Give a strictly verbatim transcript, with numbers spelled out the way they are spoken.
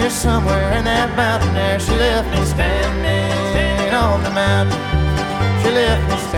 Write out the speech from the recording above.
there somewhere in that mountain there. She left me standing on the mountain. She left me standing.